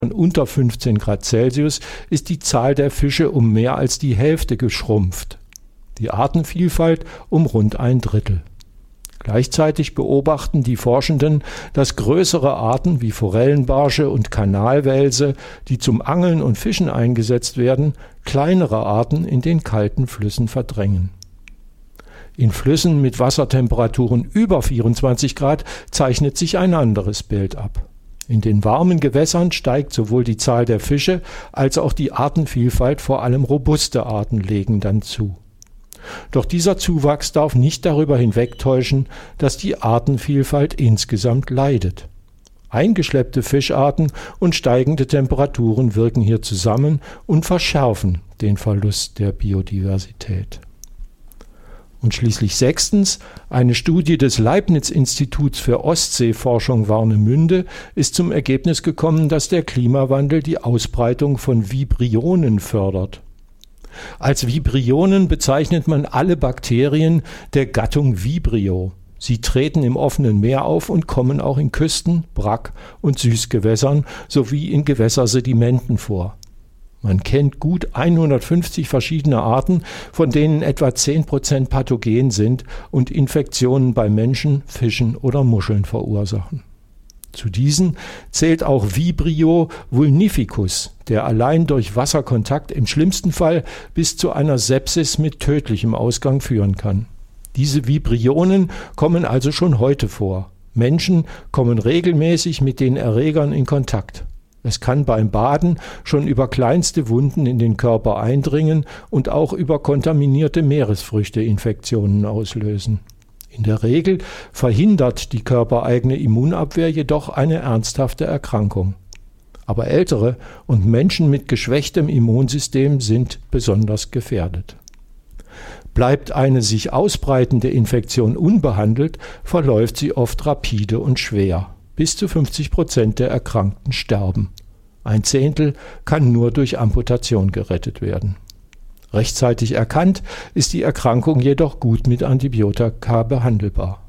unter 15 Grad Celsius ist die Zahl der Fische um mehr als die Hälfte geschrumpft, die Artenvielfalt um rund 1/3. Gleichzeitig beobachten die Forschenden, dass größere Arten wie Forellenbarsche und Kanalwelse, die zum Angeln und Fischen eingesetzt werden, kleinere Arten in den kalten Flüssen verdrängen. In Flüssen mit Wassertemperaturen über 24 Grad zeichnet sich ein anderes Bild ab. In den warmen Gewässern steigt sowohl die Zahl der Fische als auch die Artenvielfalt, vor allem robuste Arten legen dann zu. Doch dieser Zuwachs darf nicht darüber hinwegtäuschen, dass die Artenvielfalt insgesamt leidet. Eingeschleppte Fischarten und steigende Temperaturen wirken hier zusammen und verschärfen den Verlust der Biodiversität. Und schließlich 6. Eine Studie des Leibniz-Instituts für Ostseeforschung Warnemünde ist zum Ergebnis gekommen, dass der Klimawandel die Ausbreitung von Vibrionen fördert. Als Vibrionen bezeichnet man alle Bakterien der Gattung Vibrio. Sie treten im offenen Meer auf und kommen auch in Küsten-, Brack- und Süßgewässern sowie in Gewässersedimenten vor. Man kennt gut 150 verschiedene Arten, von denen etwa 10% pathogen sind und Infektionen bei Menschen, Fischen oder Muscheln verursachen. Zu diesen zählt auch Vibrio vulnificus, der allein durch Wasserkontakt im schlimmsten Fall bis zu einer Sepsis mit tödlichem Ausgang führen kann. Diese Vibrionen kommen also schon heute vor. Menschen kommen regelmäßig mit den Erregern in Kontakt. Es kann beim Baden schon über kleinste Wunden in den Körper eindringen und auch über kontaminierte Meeresfrüchte Infektionen auslösen. In der Regel verhindert die körpereigene Immunabwehr jedoch eine ernsthafte Erkrankung. Aber Ältere und Menschen mit geschwächtem Immunsystem sind besonders gefährdet. Bleibt eine sich ausbreitende Infektion unbehandelt, verläuft sie oft rapide und schwer. Bis zu 50% der Erkrankten sterben. 1/10 kann nur durch Amputation gerettet werden. Rechtzeitig erkannt ist die Erkrankung jedoch gut mit Antibiotika behandelbar.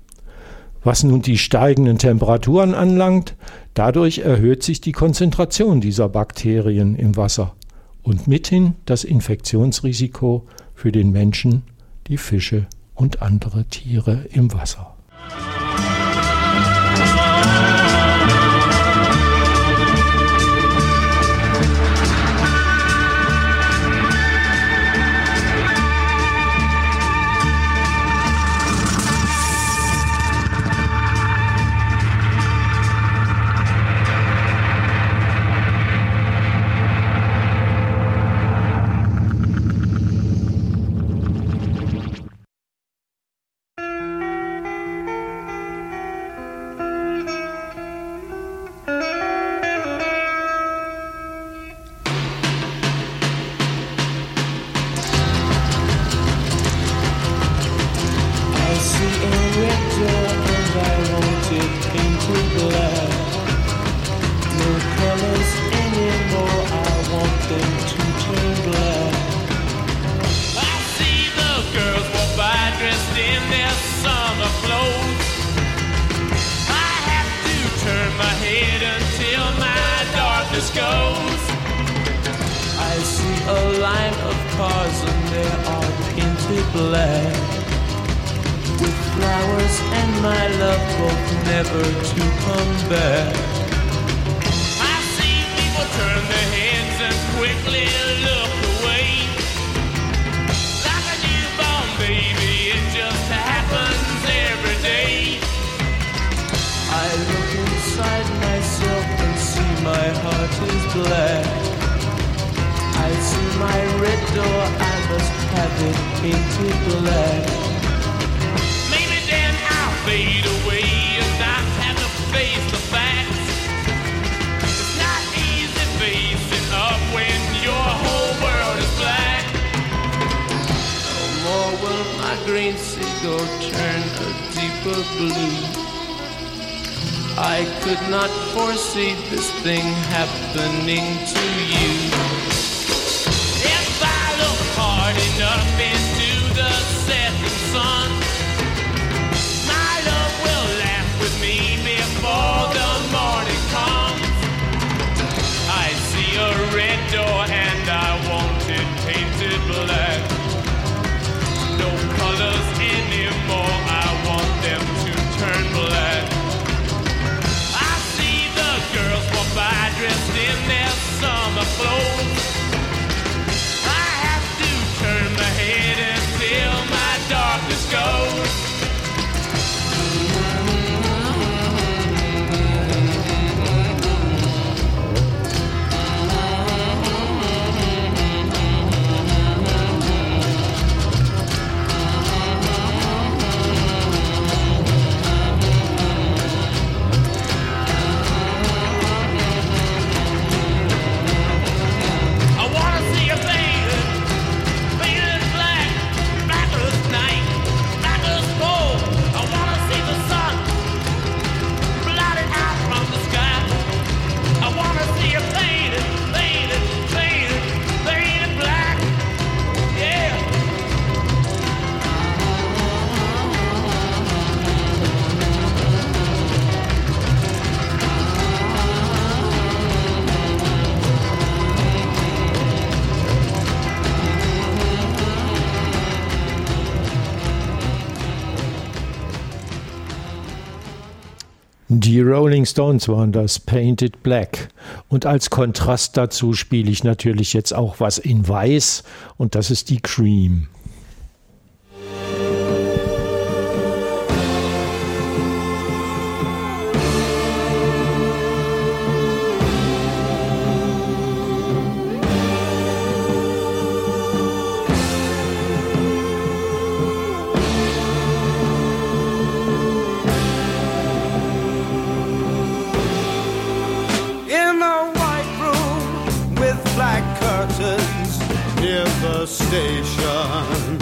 Was nun die steigenden Temperaturen anlangt, dadurch erhöht sich die Konzentration dieser Bakterien im Wasser und mithin das Infektionsrisiko für den Menschen, die Fische und andere Tiere im Wasser. I could not foresee this thing happening to you. If I look hard enough into the setting sun, my love will laugh with me before the morning comes. door and I want it painted black. No colors anymore, I want them to turn black. I see the girls walk by dressed in their summer clothes. I have to turn my head until my darkness goes. Die Rolling Stones waren das, Painted Black. Und als Kontrast dazu spiele ich natürlich jetzt auch was in Weiß und das ist die Cream. Station,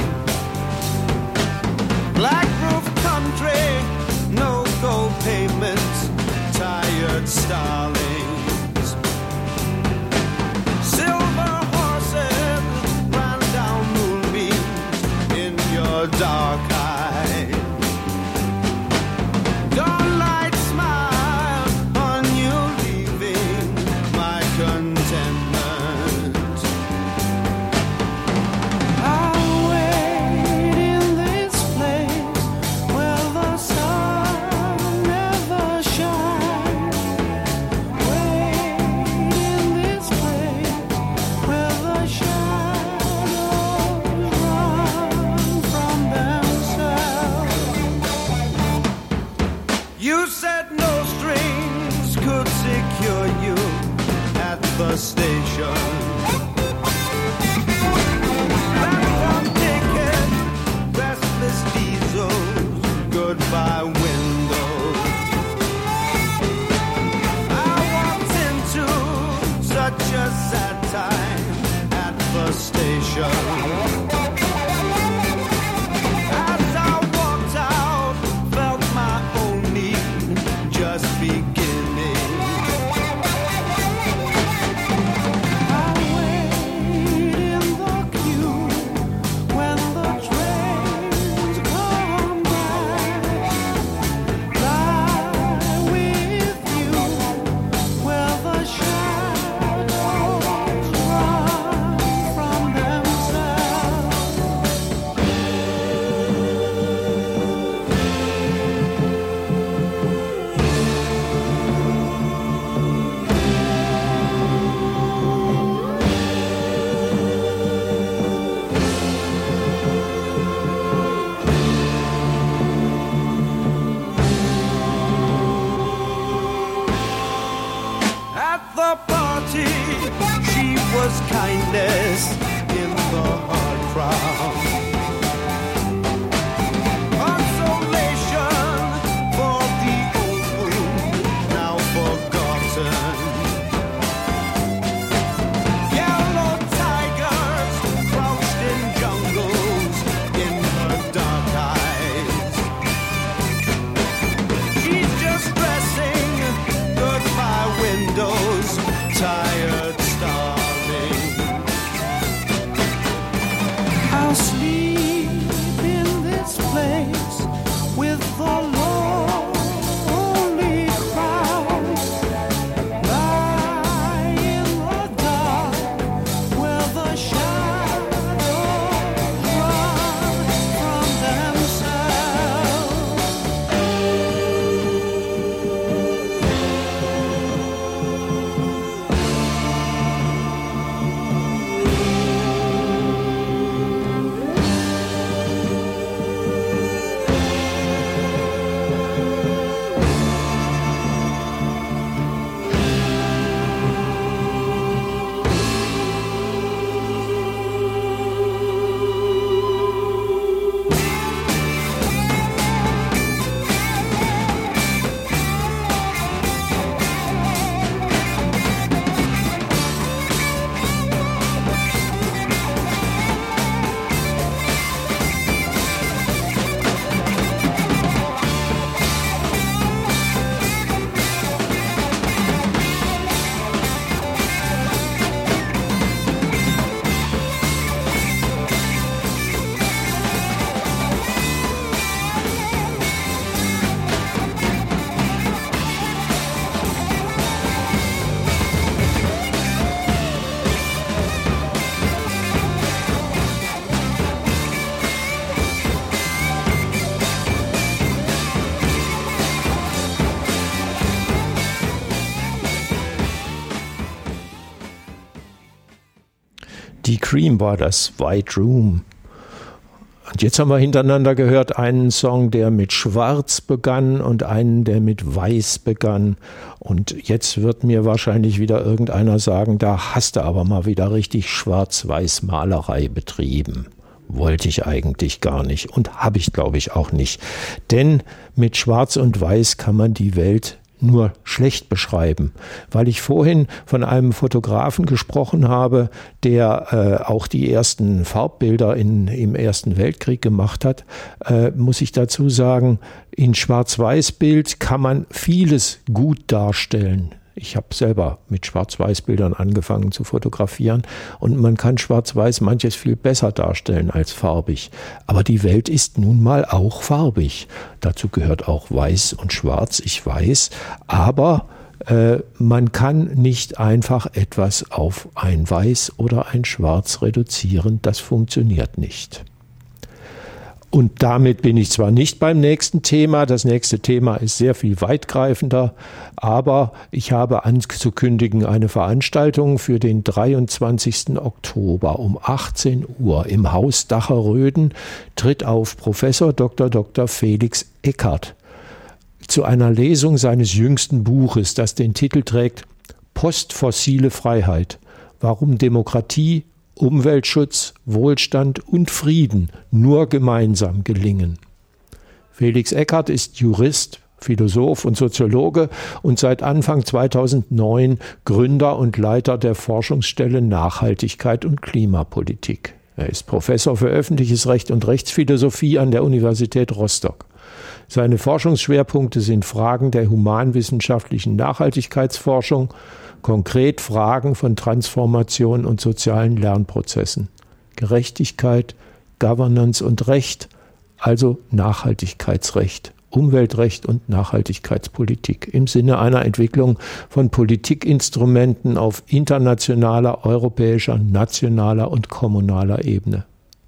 black roof country, no gold pavements, tired starlings, silver horses ran down moonbeams in your dark eyes. Dawnlight smile on you leaving my contentment. The station, platform ticket, restless diesels, goodbye windows. I walked into such a sad time at the station. As I walked out, felt my own need just beginning. Kindness in the hard crowd, consolation for the old wound now forgotten. Yellow tigers crouched in jungles in her dark eyes. She's just dressing goodbye windows, tired stars. I'll sleep. Die Cream war das, White Room. Und jetzt haben wir hintereinander gehört einen Song, der mit Schwarz begann und einen, der mit Weiß begann. Und jetzt wird mir wahrscheinlich wieder irgendeiner sagen, da hast du aber mal wieder richtig Schwarz-Weiß-Malerei betrieben. Wollte ich eigentlich gar nicht und habe ich, glaube ich, auch nicht. Denn mit Schwarz und Weiß kann man die Welt nur schlecht beschreiben, weil ich vorhin von einem Fotografen gesprochen habe, der auch die ersten Farbbilder im Ersten Weltkrieg gemacht hat, muss ich dazu sagen, in Schwarz-Weiß-Bild kann man vieles gut darstellen. Ich habe selber mit Schwarz-Weiß-Bildern angefangen zu fotografieren und man kann Schwarz-Weiß manches viel besser darstellen als farbig. Aber die Welt ist nun mal auch farbig. Dazu gehört auch Weiß und Schwarz, ich weiß. Aber man kann nicht einfach etwas auf ein Weiß oder ein Schwarz reduzieren. Das funktioniert nicht. Und damit bin ich zwar nicht beim nächsten Thema, das nächste Thema ist sehr viel weitgreifender, aber ich habe anzukündigen eine Veranstaltung für den 23. Oktober um 18 Uhr im Haus Dacher-Röden tritt auf Professor Dr. Felix Eckert zu einer Lesung seines jüngsten Buches, das den Titel trägt Postfossile Freiheit, warum Demokratie, Umweltschutz, Wohlstand und Frieden nur gemeinsam gelingen. Felix Eckert ist Jurist, Philosoph und Soziologe und seit Anfang 2009 Gründer und Leiter der Forschungsstelle Nachhaltigkeit und Klimapolitik. Er ist Professor für öffentliches Recht und Rechtsphilosophie an der Universität Rostock. Seine Forschungsschwerpunkte sind Fragen der humanwissenschaftlichen Nachhaltigkeitsforschung, konkret Fragen von Transformation und sozialen Lernprozessen, Gerechtigkeit, Governance und Recht, also Nachhaltigkeitsrecht, Umweltrecht und Nachhaltigkeitspolitik im Sinne einer Entwicklung von Politikinstrumenten auf internationaler, europäischer, nationaler und kommunaler Ebene.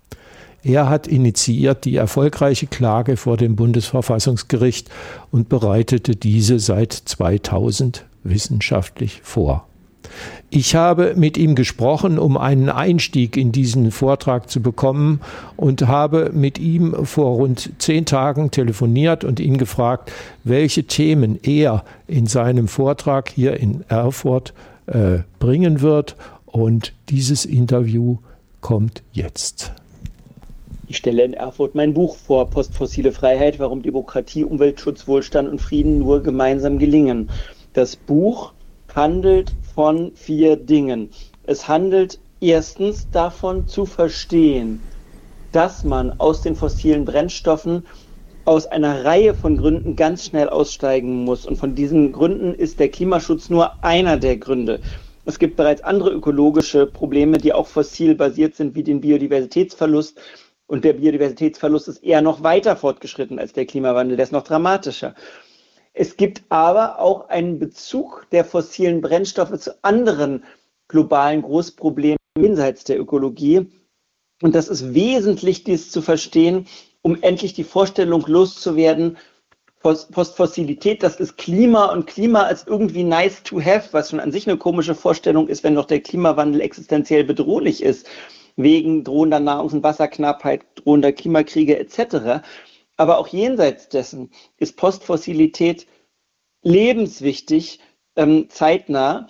Er hat initiiert die erfolgreiche Klage vor dem Bundesverfassungsgericht und bereitete diese seit 2000 wissenschaftlich vor. Ich habe mit ihm gesprochen, um einen Einstieg in diesen Vortrag zu bekommen und habe mit ihm vor rund 10 Tagen telefoniert und ihn gefragt, welche Themen er in seinem Vortrag hier in Erfurt bringen wird. Und dieses Interview kommt jetzt. Ich stelle in Erfurt mein Buch vor, Postfossile Freiheit, warum Demokratie, Umweltschutz, Wohlstand und Frieden nur gemeinsam gelingen. Das Buch handelt von 4 Dingen. Es handelt erstens davon zu verstehen, dass man aus den fossilen Brennstoffen aus einer Reihe von Gründen ganz schnell aussteigen muss. Und von diesen Gründen ist der Klimaschutz nur einer der Gründe. Es gibt bereits andere ökologische Probleme, die auch fossil basiert sind, wie den Biodiversitätsverlust. Und der Biodiversitätsverlust ist eher noch weiter fortgeschritten als der Klimawandel, der ist noch dramatischer. Es gibt aber auch einen Bezug der fossilen Brennstoffe zu anderen globalen Großproblemen jenseits der Ökologie. Und das ist wesentlich, dies zu verstehen, um endlich die Vorstellung loszuwerden, Postfossilität, das ist Klima und Klima als irgendwie nice to have, was schon an sich eine komische Vorstellung ist, wenn doch der Klimawandel existenziell bedrohlich ist, wegen drohender Nahrungs- und Wasserknappheit, drohender Klimakriege etc. Aber auch jenseits dessen ist Postfossilität lebenswichtig, zeitnah,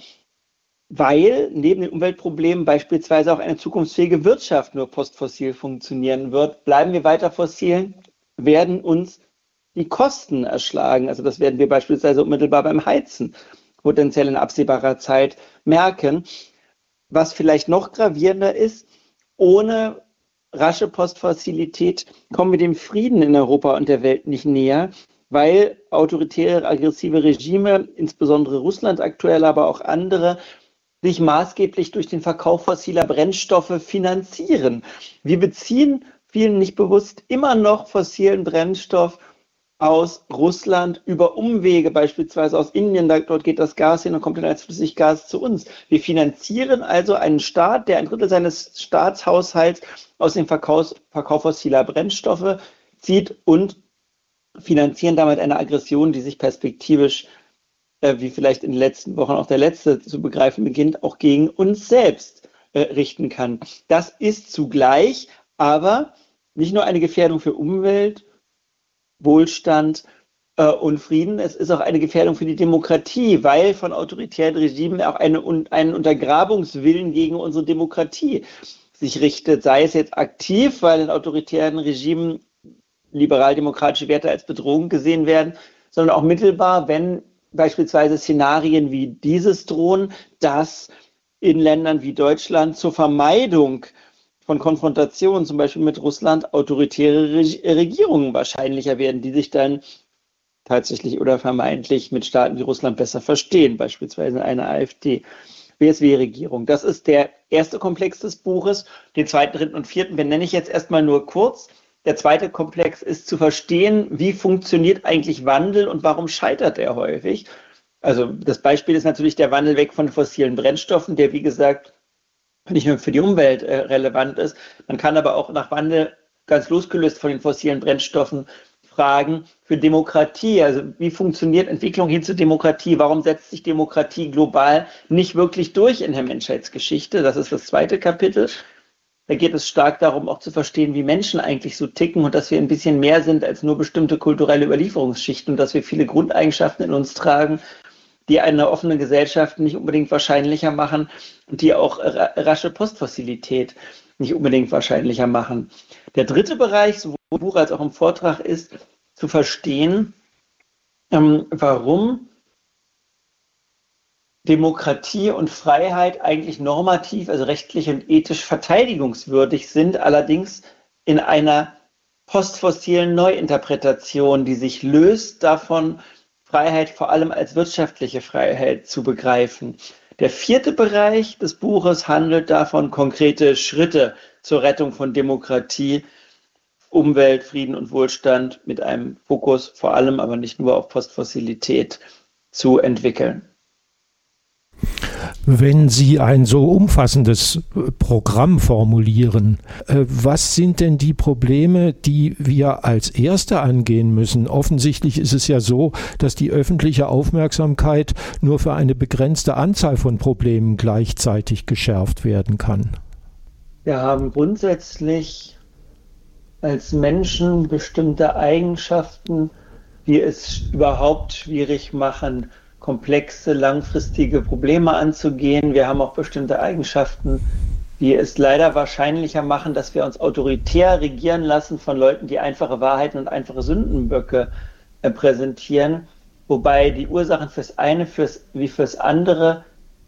weil neben den Umweltproblemen beispielsweise auch eine zukunftsfähige Wirtschaft nur postfossil funktionieren wird. Bleiben wir weiter fossil, werden uns die Kosten erschlagen. Also das werden wir beispielsweise unmittelbar beim Heizen potenziell in absehbarer Zeit merken. Was vielleicht noch gravierender ist, ohne rasche Postfossilität kommen wir dem Frieden in Europa und der Welt nicht näher, weil autoritäre, aggressive Regime, insbesondere Russland aktuell, aber auch andere, sich maßgeblich durch den Verkauf fossiler Brennstoffe finanzieren. Wir beziehen, vielen nicht bewusst, immer noch fossilen Brennstoff aus Russland über Umwege, beispielsweise aus Indien, dort geht das Gas hin und kommt dann als Flüssiggas zu uns. Wir finanzieren also einen Staat, der 1/3 seines Staatshaushalts aus dem Verkauf fossiler Brennstoffe zieht und finanzieren damit eine Aggression, die sich perspektivisch, wie vielleicht in den letzten Wochen auch der letzte zu begreifen beginnt, auch gegen uns selbst richten kann. Das ist zugleich aber nicht nur eine Gefährdung für Umwelt, Wohlstand und Frieden, es ist auch eine Gefährdung für die Demokratie, weil von autoritären Regimen auch einen Untergrabungswillen gegen unsere Demokratie sich richtet, sei es jetzt aktiv, weil in autoritären Regimen liberal-demokratische Werte als Bedrohung gesehen werden, sondern auch mittelbar, wenn beispielsweise Szenarien wie dieses drohen, dass in Ländern wie Deutschland zur Vermeidung von Konfrontationen, zum Beispiel mit Russland, autoritäre Regierungen wahrscheinlicher werden, die sich dann tatsächlich oder vermeintlich mit Staaten wie Russland besser verstehen, beispielsweise eine AfD. WSW-Regierung. Das ist der erste Komplex des Buches. Den zweiten, dritten und vierten benenne ich jetzt erstmal nur kurz. Der zweite Komplex ist zu verstehen, wie funktioniert eigentlich Wandel und warum scheitert er häufig. Also das Beispiel ist natürlich der Wandel weg von fossilen Brennstoffen, der wie gesagt nicht nur für die Umwelt relevant ist. Man kann aber auch nach Wandel ganz losgelöst von den fossilen Brennstoffen fragen für Demokratie. Also wie funktioniert Entwicklung hin zur Demokratie? Warum setzt sich Demokratie global nicht wirklich durch in der Menschheitsgeschichte? Das ist das zweite Kapitel. Da geht es stark darum, auch zu verstehen, wie Menschen eigentlich so ticken und dass wir ein bisschen mehr sind als nur bestimmte kulturelle Überlieferungsschichten und dass wir viele Grundeigenschaften in uns tragen, die eine offene Gesellschaft nicht unbedingt wahrscheinlicher machen und die auch rasche Postfossilität nicht unbedingt wahrscheinlicher machen. Der dritte Bereich, sowohl im Buch als auch im Vortrag, ist zu verstehen, warum Demokratie und Freiheit eigentlich normativ, also rechtlich und ethisch verteidigungswürdig sind, allerdings in einer postfossilen Neuinterpretation, die sich löst davon, Freiheit vor allem als wirtschaftliche Freiheit zu begreifen. Der vierte Bereich des Buches handelt davon, konkrete Schritte zur Rettung von Demokratie, Umwelt, Frieden und Wohlstand mit einem Fokus vor allem, aber nicht nur auf Postfossilität zu entwickeln. Wenn Sie ein so umfassendes Programm formulieren, was sind denn die Probleme, die wir als Erste angehen müssen? Offensichtlich ist es ja so, dass die öffentliche Aufmerksamkeit nur für eine begrenzte Anzahl von Problemen gleichzeitig geschärft werden kann. Wir haben grundsätzlich als Menschen bestimmte Eigenschaften, die es überhaupt schwierig machen, komplexe, langfristige Probleme anzugehen. Wir haben auch bestimmte Eigenschaften, die es leider wahrscheinlicher machen, dass wir uns autoritär regieren lassen von Leuten, die einfache Wahrheiten und einfache Sündenböcke präsentieren, wobei die Ursachen fürs eine wie fürs andere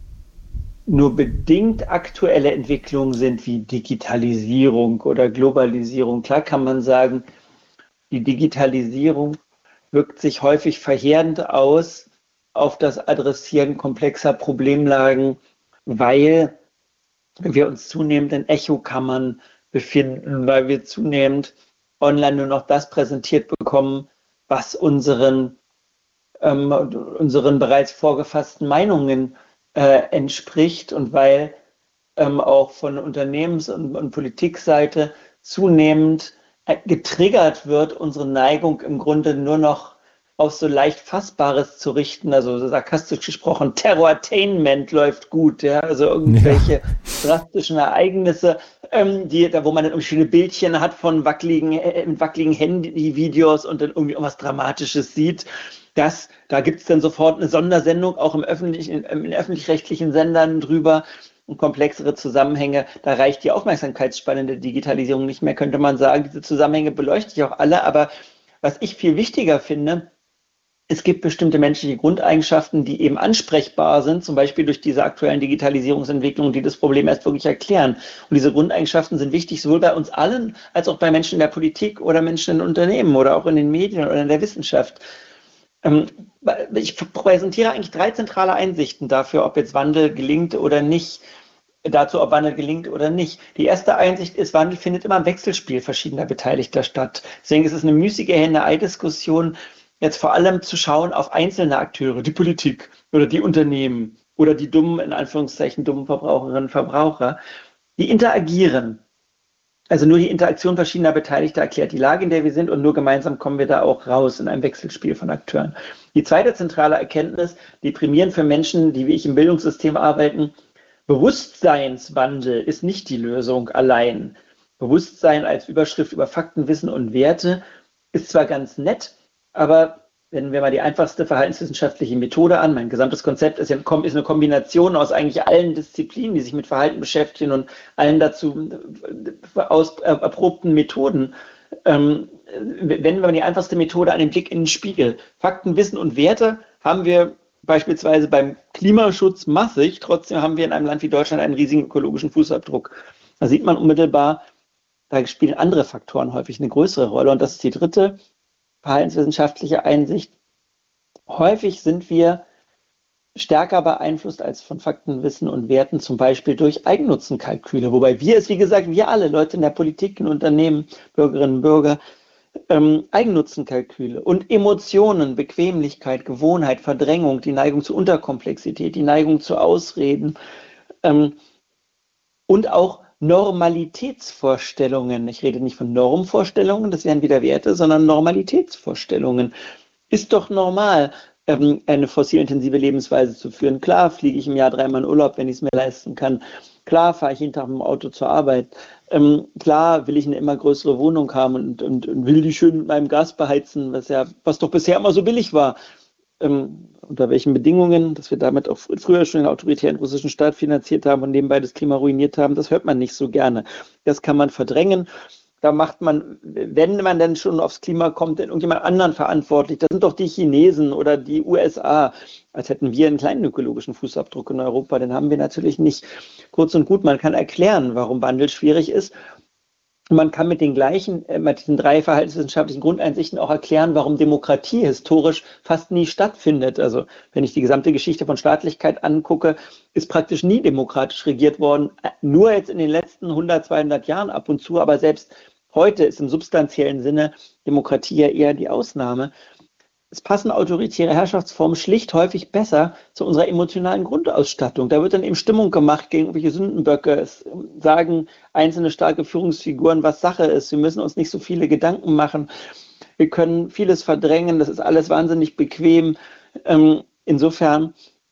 nur bedingt aktuelle Entwicklungen sind, wie Digitalisierung oder Globalisierung. Klar kann man sagen, die Digitalisierung wirkt sich häufig verheerend aus auf das Adressieren komplexer Problemlagen, weil wir uns zunehmend in Echokammern befinden, weil wir zunehmend online nur noch das präsentiert bekommen, was unseren bereits vorgefassten Meinungen entspricht und weil auch von Unternehmens- und Politikseite zunehmend getriggert wird, unsere Neigung im Grunde nur noch auf so leicht Fassbares zu richten, also so sarkastisch gesprochen, Terrortainment läuft gut, ja, also irgendwelche drastischen Ereignisse, wo man dann irgendwie schöne Bildchen hat von wackeligen Handyvideos und dann irgendwie irgendwas Dramatisches sieht. Da gibt es dann sofort eine Sondersendung, auch in öffentlich-rechtlichen Sendern drüber und komplexere Zusammenhänge. Da reicht die Aufmerksamkeitsspanne der Digitalisierung nicht mehr, könnte man sagen. Diese Zusammenhänge beleuchte ich auch alle, aber was ich viel wichtiger finde, es gibt bestimmte menschliche Grundeigenschaften, die eben ansprechbar sind, zum Beispiel durch diese aktuellen Digitalisierungsentwicklungen, die das Problem erst wirklich erklären. Und diese Grundeigenschaften sind wichtig, sowohl bei uns allen, als auch bei Menschen in der Politik oder Menschen in Unternehmen oder auch in den Medien oder in der Wissenschaft. Ich präsentiere eigentlich 3 zentrale Einsichten dafür, ob jetzt Wandel gelingt oder nicht. Ob Wandel gelingt oder nicht. Die erste Einsicht ist, Wandel findet immer im Wechselspiel verschiedener Beteiligter statt. Deswegen ist es eine müßige Henne-Ei-Diskussion, jetzt vor allem zu schauen auf einzelne Akteure, die Politik oder die Unternehmen oder die dummen, in Anführungszeichen, dummen Verbraucherinnen und Verbraucher, die interagieren. Also nur die Interaktion verschiedener Beteiligter erklärt die Lage, in der wir sind und nur gemeinsam kommen wir da auch raus in einem Wechselspiel von Akteuren. Die zweite zentrale Erkenntnis, deprimierend für Menschen, die wie ich im Bildungssystem arbeiten, Bewusstseinswandel ist nicht die Lösung allein. Bewusstsein als Überschrift über Fakten, Wissen und Werte ist zwar ganz nett, aber wenn wir mal die einfachste verhaltenswissenschaftliche Methode an, mein gesamtes Konzept ist eine Kombination aus eigentlich allen Disziplinen, die sich mit Verhalten beschäftigen und allen dazu erprobten Methoden. Wenn wir die einfachste Methode an den Blick in den Spiegel. Fakten, Wissen und Werte haben wir beispielsweise beim Klimaschutz massig, trotzdem haben wir in einem Land wie Deutschland einen riesigen ökologischen Fußabdruck. Da sieht man unmittelbar, da spielen andere Faktoren häufig eine größere Rolle. Und das ist die dritte verhaltenswissenschaftliche Einsicht. Häufig sind wir stärker beeinflusst als von Fakten, Wissen und Werten, zum Beispiel durch Eigennutzenkalküle. Wobei wir es, wie gesagt, wir alle, Leute in der Politik, in Unternehmen, Bürgerinnen und Bürger, Eigennutzenkalküle und Emotionen, Bequemlichkeit, Gewohnheit, Verdrängung, die Neigung zur Unterkomplexität, die Neigung zu Ausreden und auch Normalitätsvorstellungen. Ich rede nicht von Normvorstellungen, das wären wieder Werte, sondern Normalitätsvorstellungen. Ist doch normal, eine fossilintensive Lebensweise zu führen. Klar fliege ich im Jahr 3-mal in Urlaub, wenn ich es mir leisten kann. Klar fahre ich jeden Tag mit dem Auto zur Arbeit. Klar will ich eine immer größere Wohnung haben und will die schön mit meinem Gas beheizen, was doch bisher immer so billig war. Unter welchen Bedingungen, dass wir damit auch früher schon den autoritären russischen Staat finanziert haben und nebenbei das Klima ruiniert haben, das hört man nicht so gerne. Das kann man verdrängen. Da macht man, wenn man dann schon aufs Klima kommt, dann irgendjemand anderen verantwortlich. Das sind doch die Chinesen oder die USA. Als hätten wir einen kleinen ökologischen Fußabdruck in Europa. Den haben wir natürlich nicht. Kurz und gut, man kann erklären, warum Wandel schwierig ist. Und man kann mit diesen 3 verhaltenswissenschaftlichen Grundeinsichten auch erklären, warum Demokratie historisch fast nie stattfindet. Also wenn ich die gesamte Geschichte von Staatlichkeit angucke, ist praktisch nie demokratisch regiert worden. Nur jetzt in den letzten 100, 200 Jahren ab und zu, aber selbst heute ist im substanziellen Sinne Demokratie ja eher die Ausnahme. Es passen autoritäre Herrschaftsformen schlicht häufig besser zu unserer emotionalen Grundausstattung. Da wird dann eben Stimmung gemacht gegen irgendwelche Sündenböcke. Es sagen einzelne starke Führungsfiguren, was Sache ist. Wir müssen uns nicht so viele Gedanken machen. Wir können vieles verdrängen. Das ist alles wahnsinnig bequem. Insofern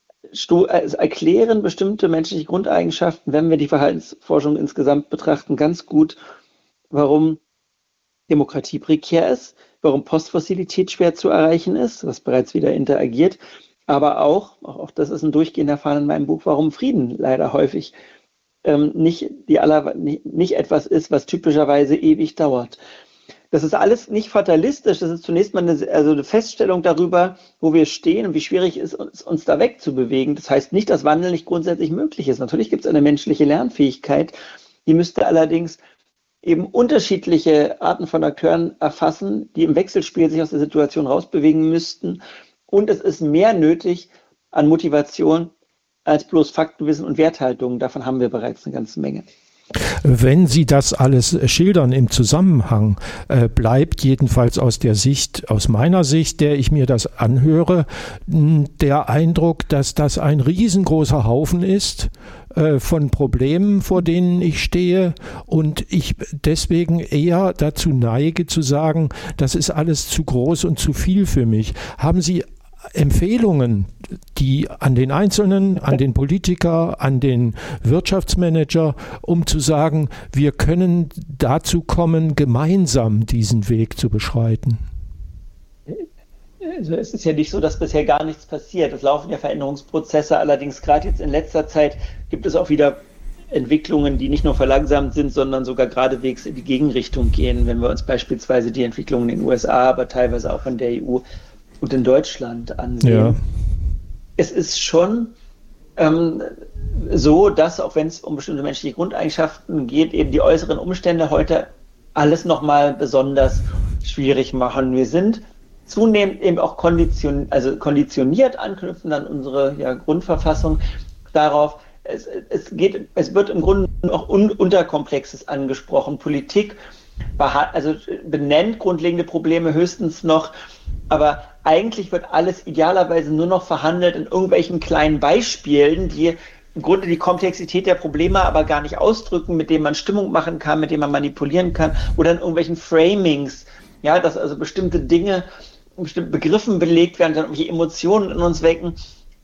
erklären bestimmte menschliche Grundeigenschaften, wenn wir die Verhaltensforschung insgesamt betrachten, ganz gut, warum Demokratie prekär ist, warum Postfossilität schwer zu erreichen ist, was bereits wieder interagiert, aber auch das ist ein durchgehender Faden in meinem Buch, warum Frieden leider häufig nicht etwas ist, was typischerweise ewig dauert. Das ist alles nicht fatalistisch, das ist zunächst mal eine Feststellung darüber, wo wir stehen und wie schwierig es ist, uns da wegzubewegen. Das heißt nicht, dass Wandel nicht grundsätzlich möglich ist. Natürlich gibt es eine menschliche Lernfähigkeit, die müsste allerdings eben unterschiedliche Arten von Akteuren erfassen, die im Wechselspiel sich aus der Situation rausbewegen müssten. Und es ist mehr nötig an Motivation als bloß Faktenwissen und Werthaltung. Davon haben wir bereits eine ganze Menge. Wenn Sie das alles schildern im Zusammenhang, bleibt jedenfalls aus meiner Sicht, der ich mir das anhöre, der Eindruck, dass das ein riesengroßer Haufen ist von Problemen, vor denen ich stehe und ich deswegen eher dazu neige zu sagen, das ist alles zu groß und zu viel für mich. Haben Sie Empfehlungen, die an den Einzelnen, an den Politiker, an den Wirtschaftsmanager, um zu sagen, wir können dazu kommen, gemeinsam diesen Weg zu beschreiten? Also es ist ja nicht so, dass bisher gar nichts passiert. Es laufen ja Veränderungsprozesse, allerdings gerade jetzt in letzter Zeit gibt es auch wieder Entwicklungen, die nicht nur verlangsamt sind, sondern sogar geradewegs in die Gegenrichtung gehen. Wenn wir uns beispielsweise die Entwicklungen in den USA, aber teilweise auch in der EU und in Deutschland ansehen. Ja. Es ist schon so, dass, auch wenn es um bestimmte menschliche Grundeigenschaften geht, eben die äußeren Umstände heute alles nochmal besonders schwierig machen. Wir sind zunehmend eben auch konditioniert, anknüpfen an unsere Grundverfassung darauf. Es wird im Grunde noch Unterkomplexes angesprochen. Politik benennt grundlegende Probleme höchstens noch, aber eigentlich wird alles idealerweise nur noch verhandelt in irgendwelchen kleinen Beispielen, die im Grunde die Komplexität der Probleme aber gar nicht ausdrücken, mit denen man Stimmung machen kann, mit denen man manipulieren kann, oder in irgendwelchen Framings, ja, dass also bestimmte Dinge, bestimmte Begriffen belegt werden, dann irgendwelche Emotionen in uns wecken.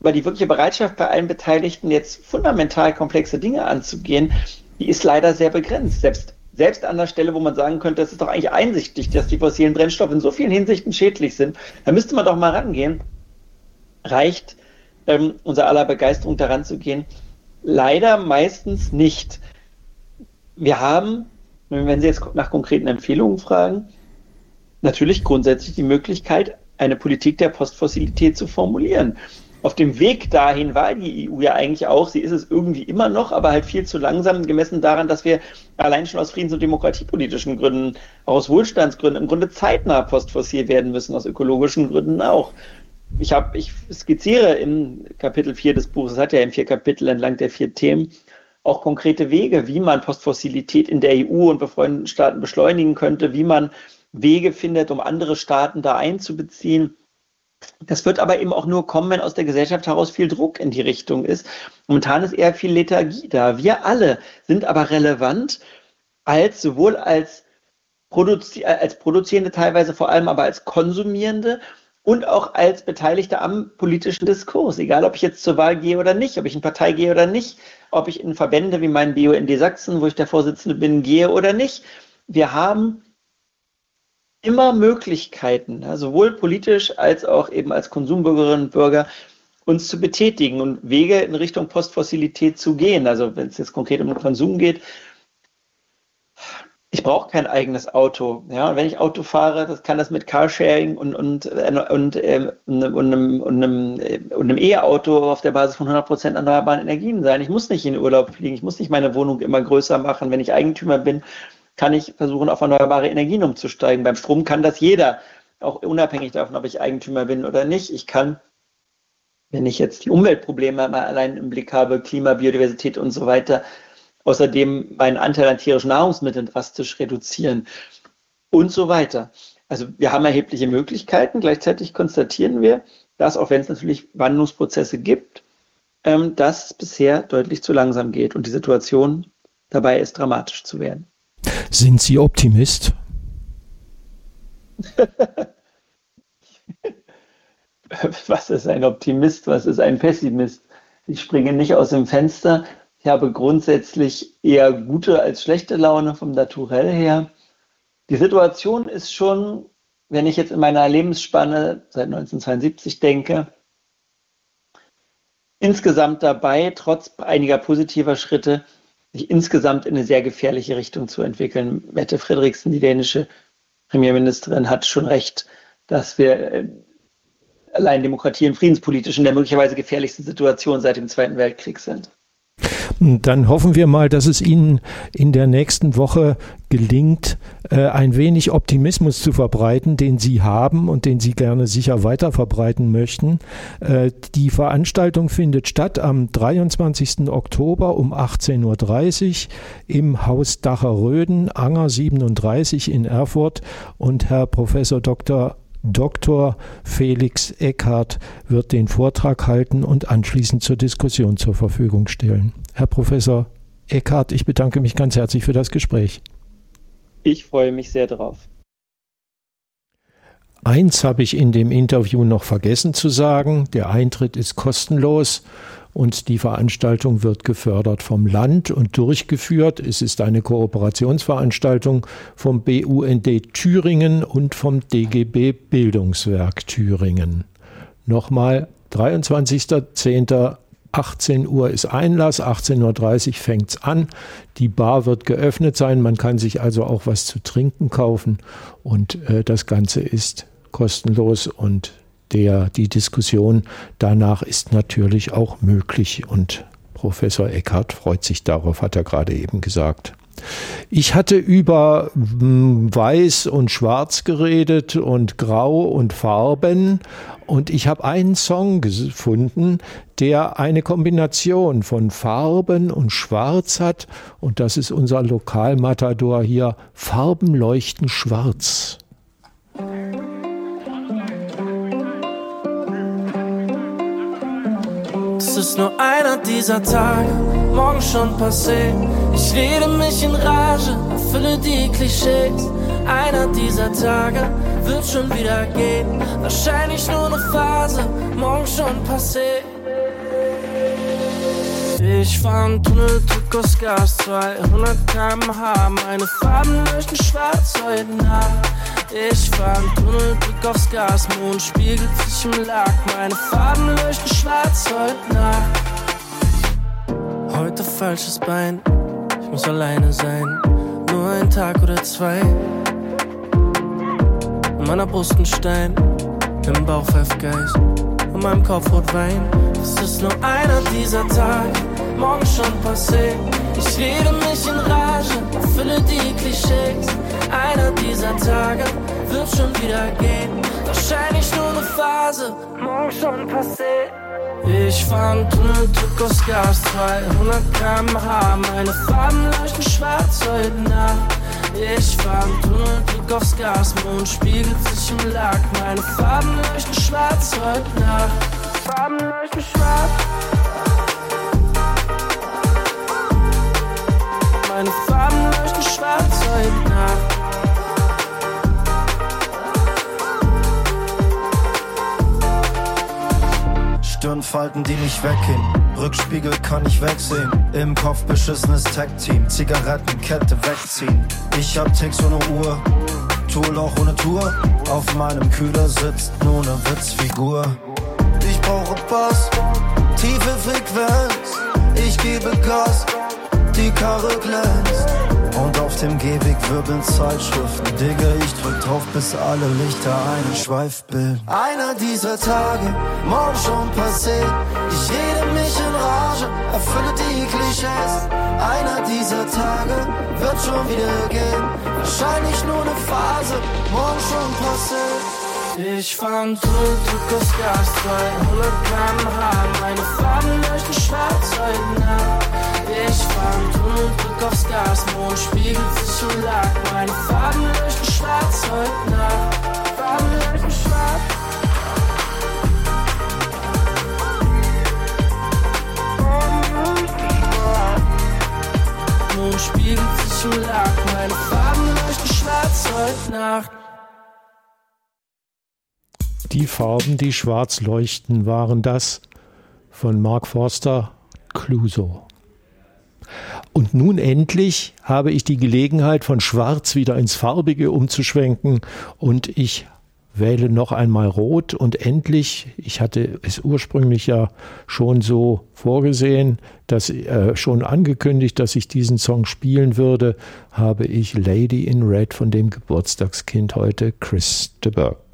Aber die wirkliche Bereitschaft bei allen Beteiligten, jetzt fundamental komplexe Dinge anzugehen, die ist leider sehr begrenzt. Selbst an der Stelle, wo man sagen könnte, es ist doch eigentlich einsichtig, dass die fossilen Brennstoffe in so vielen Hinsichten schädlich sind, da müsste man doch mal rangehen. Reicht unser aller Begeisterung daran zu gehen? Leider meistens nicht. Wir haben, wenn Sie jetzt nach konkreten Empfehlungen fragen, natürlich grundsätzlich die Möglichkeit, eine Politik der Postfossilität zu formulieren. Auf dem Weg dahin war die EU ja eigentlich auch, sie ist es irgendwie immer noch, aber halt viel zu langsam, gemessen daran, dass wir allein schon aus friedens- und demokratiepolitischen Gründen, auch aus Wohlstandsgründen, im Grunde zeitnah postfossil werden müssen, aus ökologischen Gründen auch. Ich skizziere im Kapitel 4 des Buches, es hat ja in 4 Kapitel entlang der 4 Themen, auch konkrete Wege, wie man Postfossilität in der EU und befreundeten Staaten beschleunigen könnte, wie man Wege findet, um andere Staaten da einzubeziehen. Das wird aber eben auch nur kommen, wenn aus der Gesellschaft heraus viel Druck in die Richtung ist. Momentan ist eher viel Lethargie da. Wir alle sind aber relevant, sowohl als Produzierende teilweise, vor allem aber als Konsumierende und auch als Beteiligte am politischen Diskurs. Egal, ob ich jetzt zur Wahl gehe oder nicht, ob ich in Partei gehe oder nicht, ob ich in Verbände wie meinen BUND Sachsen, wo ich der Vorsitzende bin, gehe oder nicht. Wir haben immer Möglichkeiten, sowohl politisch als auch eben als Konsumbürgerinnen und Bürger, uns zu betätigen und Wege in Richtung Postfossilität zu gehen. Also wenn es jetzt konkret um den Konsum geht, ich brauche kein eigenes Auto. Ja, und wenn ich Auto fahre, das kann das mit Carsharing und einem E-Auto auf der Basis von 100% erneuerbaren Energien sein. Ich muss nicht in den Urlaub fliegen, ich muss nicht meine Wohnung immer größer machen. Wenn ich Eigentümer bin, kann ich versuchen, auf erneuerbare Energien umzusteigen. Beim Strom kann das jeder, auch unabhängig davon, ob ich Eigentümer bin oder nicht. Ich kann, wenn ich jetzt die Umweltprobleme mal allein im Blick habe, Klima, Biodiversität und so weiter, außerdem meinen Anteil an tierischen Nahrungsmitteln drastisch reduzieren und so weiter. Also wir haben erhebliche Möglichkeiten. Gleichzeitig konstatieren wir, dass, auch wenn es natürlich Wandlungsprozesse gibt, dass es bisher deutlich zu langsam geht und die Situation dabei ist, dramatisch zu werden. Sind Sie Optimist? Was ist ein Optimist? Was ist ein Pessimist? Ich springe nicht aus dem Fenster. Ich habe grundsätzlich eher gute als schlechte Laune vom Naturell her. Die Situation ist schon, wenn ich jetzt in meiner Lebensspanne seit 1972 denke, insgesamt dabei, trotz einiger positiver Schritte, sich insgesamt in eine sehr gefährliche Richtung zu entwickeln. Mette Frederiksen, die dänische Premierministerin, hat schon recht, dass wir allein Demokratie und friedenspolitisch in der möglicherweise gefährlichsten Situation seit dem Zweiten Weltkrieg sind. Dann hoffen wir mal, dass es Ihnen in der nächsten Woche gelingt, ein wenig Optimismus zu verbreiten, den Sie haben und den Sie gerne sicher weiter verbreiten möchten. Die Veranstaltung findet statt am 23. Oktober um 18:30 Uhr im Haus Dacher-Röden, Anger 37 in Erfurt, und Herr Professor Dr. Felix Eckhardt wird den Vortrag halten und anschließend zur Diskussion zur Verfügung stellen. Herr Professor Eckhardt, ich bedanke mich ganz herzlich für das Gespräch. Ich freue mich sehr drauf. Eins habe ich in dem Interview noch vergessen zu sagen: Der Eintritt ist kostenlos und die Veranstaltung wird gefördert vom Land und durchgeführt. Es ist eine Kooperationsveranstaltung vom BUND Thüringen und vom DGB Bildungswerk Thüringen. Nochmal, 23.10. 18 Uhr ist Einlass, 18:30 Uhr fängt es an. Die Bar wird geöffnet sein, man kann sich also auch was zu trinken kaufen und das Ganze ist kostenlos und die Diskussion danach ist natürlich auch möglich und Professor Eckhardt freut sich darauf, hat er gerade eben gesagt. Ich hatte über Weiß und Schwarz geredet und Grau und Farben und ich habe einen Song gefunden, der eine Kombination von Farben und Schwarz hat und das ist unser Lokalmatador hier, Farben leuchten schwarz. Es ist nur einer dieser Tage, morgen schon passé. Ich rede mich in Rage, erfülle die Klischees. Einer dieser Tage wird schon wieder gehen. Wahrscheinlich nur eine Phase, morgen schon passé. Ich fahr einen Tunnel, Druck aus Gas, 200 km/h. Meine Farben leuchten schwarz heute Nacht. Ich fahr einen Tunnel, Druck aufs Gas, Mond spiegelt sich im Lack. Meine Farben leuchten schwarz heute Nacht. Heute falsches Bein, ich muss alleine sein. Nur ein Tag oder zwei. In meiner Brust ein Stein, im Bauch Pfeffgeist, in meinem Kopf Rotwein. Es ist nur einer dieser Tage, morgen schon passé. Ich rede mich in Rage, erfülle die Klischees. Einer dieser Tage wird schon wieder gehen. Wahrscheinlich nur eine Phase, morgen schon passé. Ich fahr einen Tunnel, Druck aufs Gas, 200 km/h. Meine Farben leuchten schwarz heute Nacht. Ich fahr einen Tunnel, Druck aufs Gas, Mond spiegelt sich im Lack. Meine Farben leuchten schwarz heute Nacht. Farben leuchten schwarz. Meine Farben leuchten schwarz heute Nacht. Stirnfalten, die nicht weggehen. Rückspiegel kann ich wegsehen. Im Kopf beschissenes Tech-Team. Zigarettenkette wegziehen. Ich hab Ticks ohne Uhr. Tool auch ohne Tour. Auf meinem Kühler sitzt nur ne Witzfigur. Ich brauche Bass, tiefe Frequenz. Ich gebe Gas, die Karre glänzt. Und auf dem Gehweg wirbeln Zeitschriften. Digga, ich drück drauf, bis alle Lichter einen Schweif bilden. Einer dieser Tage, morgen schon passé. Ich rede mich in Rage, erfülle die Klischees. Einer dieser Tage wird schon wieder gehen. Wahrscheinlich nur eine Phase, morgen schon passé. Ich fahr einen Tunnel, Druck aufs Gas, 200 km/h. Meine Farben leuchten schwarz heute Nacht. Ich fahr einen Tunnel, Druck aufs Gas, Mond spiegelt sich im Lack. Meine Farben leuchten schwarz heute Nacht. Farben leuchten schwarz. Mond spiegelt sich im Lack. Meine Farben leuchten schwarz heute Nacht. Die Farben, die schwarz leuchten, waren das von Mark Forster, Clouseau. Und nun endlich habe ich die Gelegenheit, von Schwarz wieder ins Farbige umzuschwenken und ich wähle noch einmal Rot und endlich, ich hatte es ursprünglich ja schon so vorgesehen, dass schon angekündigt, dass ich diesen Song spielen würde, habe ich Lady in Red von dem Geburtstagskind heute, Chris de Burgh.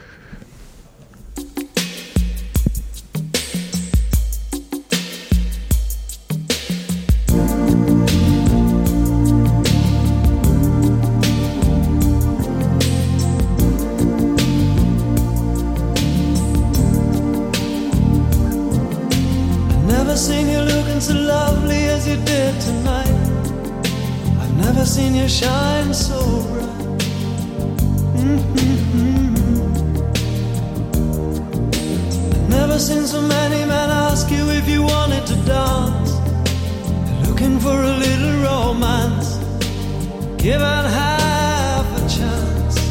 Seen you shine so bright. I've never seen so many men ask you if you wanted to dance. Looking for a little romance, given half a chance.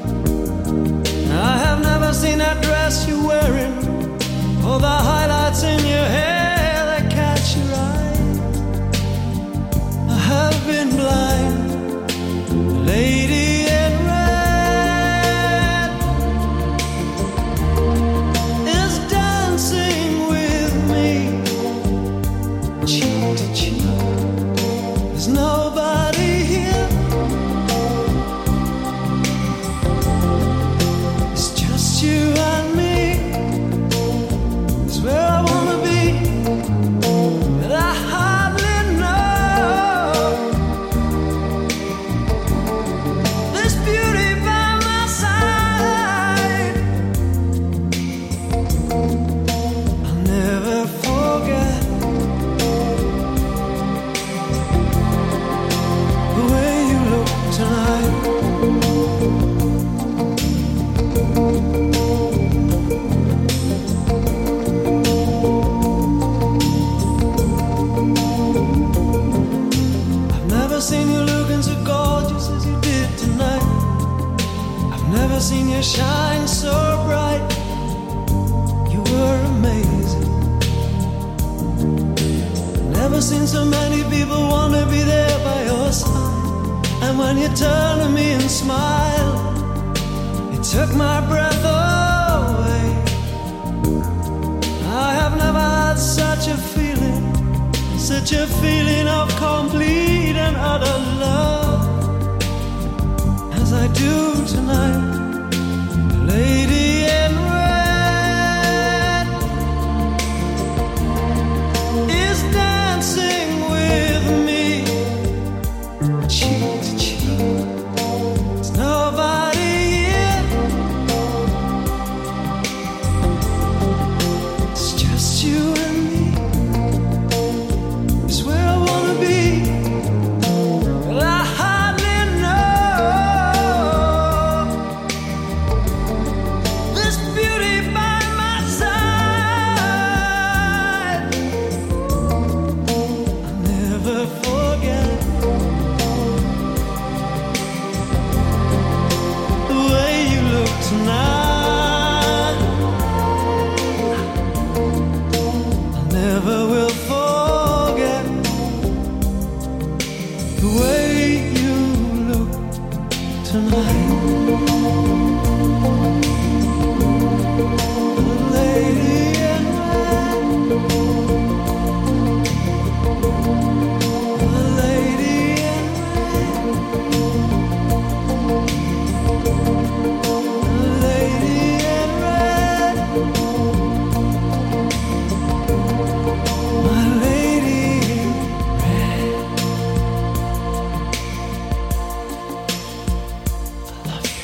I have never seen that dress you're wearing, or the highlights in your hair that catch your eye. I have been blind. Lady in red is dancing with me, cheek to cheek. There's nobody here. It's just you and me. It's where I wanna be, but I hardly know. Seen you shine so bright. You were amazing. Never seen so many people want to be there by your side. And when you turn to me and smile, it took my breath away. I have never had such a feeling of complete and utter love as I do tonight. Lady in red is dancing with me, cheek to cheek. There's nobody here, it's just you and me. It's where I wanna be. Well, I hardly know this beauty by my side. I'll never forget the way you look tonight. I never will forget the way you look tonight. The lady in red. The lady in red. The lady in red. My lady in red. I love you.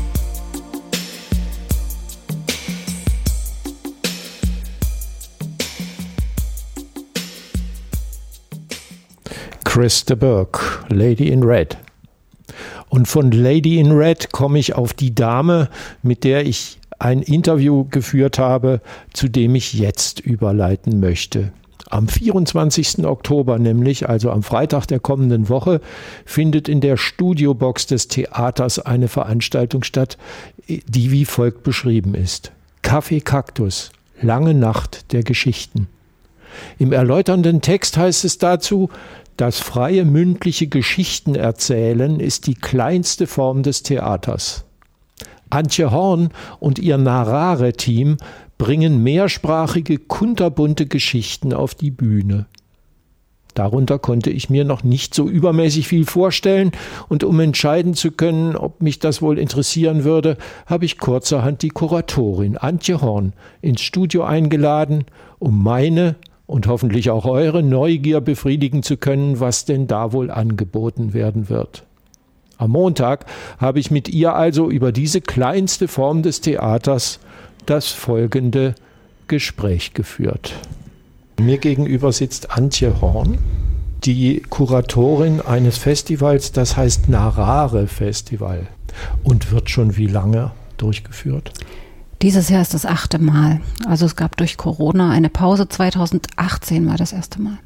Chris de Burgh, Lady in Red. Und von Lady in Red komme ich auf die Dame, mit der ich ein Interview geführt habe, zu dem ich jetzt überleiten möchte. Am 24. Oktober nämlich, also am Freitag der kommenden Woche, findet in der Studiobox des Theaters eine Veranstaltung statt, die wie folgt beschrieben ist. Kaffee Kaktus, lange Nacht der Geschichten. Im erläuternden Text heißt es dazu: Das freie mündliche Geschichtenerzählen ist die kleinste Form des Theaters. Antje Horn und ihr Narrare-Team bringen mehrsprachige, kunterbunte Geschichten auf die Bühne. Darunter konnte ich mir noch nicht so übermäßig viel vorstellen, und um entscheiden zu können, ob mich das wohl interessieren würde, habe ich kurzerhand die Kuratorin Antje Horn ins Studio eingeladen, um meine und hoffentlich auch eure Neugier befriedigen zu können, was denn da wohl angeboten werden wird. Am Montag habe ich mit ihr also über diese kleinste Form des Theaters das folgende Gespräch geführt. Mir gegenüber sitzt Antje Horn, die Kuratorin eines Festivals, das heißt Narrare Festival, und wird schon wie lange durchgeführt? Dieses Jahr ist das 8. Mal. Also es gab durch Corona eine Pause. 2018 war das erste Mal.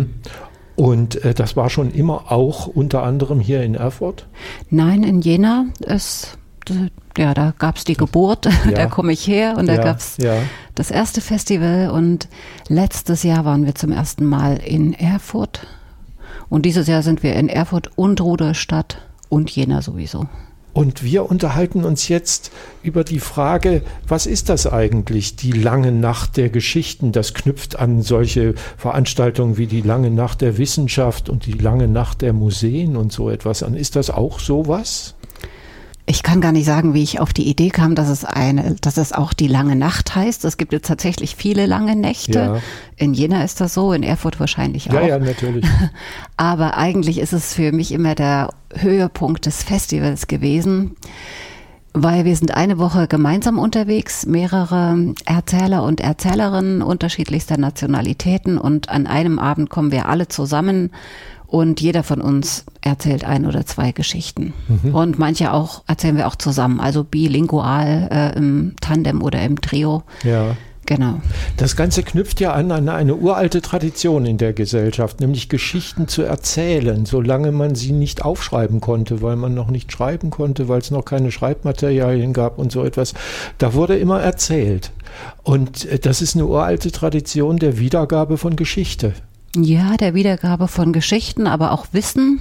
Und das war schon immer auch unter anderem hier in Erfurt? Nein, in Jena ist, ja, da gab es die Geburt, Ja. Da komme ich her, und da gab es das erste Festival, und letztes Jahr waren wir zum ersten Mal in Erfurt, und dieses Jahr sind wir in Erfurt und Rudolstadt und Jena sowieso. Und wir unterhalten uns jetzt über die Frage, was ist das eigentlich, die lange Nacht der Geschichten? Das knüpft an solche Veranstaltungen wie die lange Nacht der Wissenschaft und die lange Nacht der Museen und so etwas an. Ist das auch sowas? Ich kann gar nicht sagen, wie ich auf die Idee kam, dass es auch die lange Nacht heißt. Es gibt jetzt tatsächlich viele lange Nächte. Ja. In Jena ist das so, in Erfurt wahrscheinlich auch. Ja, natürlich. Aber eigentlich ist es für mich immer der Höhepunkt des Festivals gewesen, weil wir sind eine Woche gemeinsam unterwegs, mehrere Erzähler und Erzählerinnen unterschiedlichster Nationalitäten, und an einem Abend kommen wir alle zusammen und jeder von uns erzählt 1 oder 2 Geschichten. Und manche auch erzählen wir auch zusammen, also bilingual, im Tandem oder im Trio. Ja. Genau. Das Ganze knüpft ja an eine uralte Tradition in der Gesellschaft, nämlich Geschichten zu erzählen, solange man sie nicht aufschreiben konnte, weil man noch nicht schreiben konnte, weil es noch keine Schreibmaterialien gab und so etwas. Da wurde immer erzählt. Und das ist eine uralte Tradition der Wiedergabe von Geschichte. Ja, der Wiedergabe von Geschichten, aber auch Wissen.